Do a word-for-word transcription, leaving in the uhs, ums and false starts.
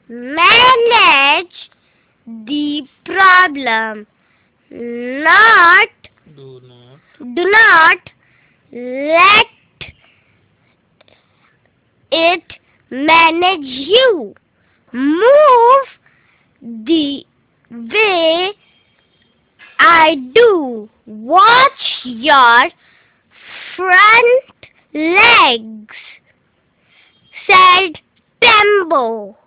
Manage the problem. Not Do not do not let it manage you. Move the way I do. Watch your front legs, said Tembo.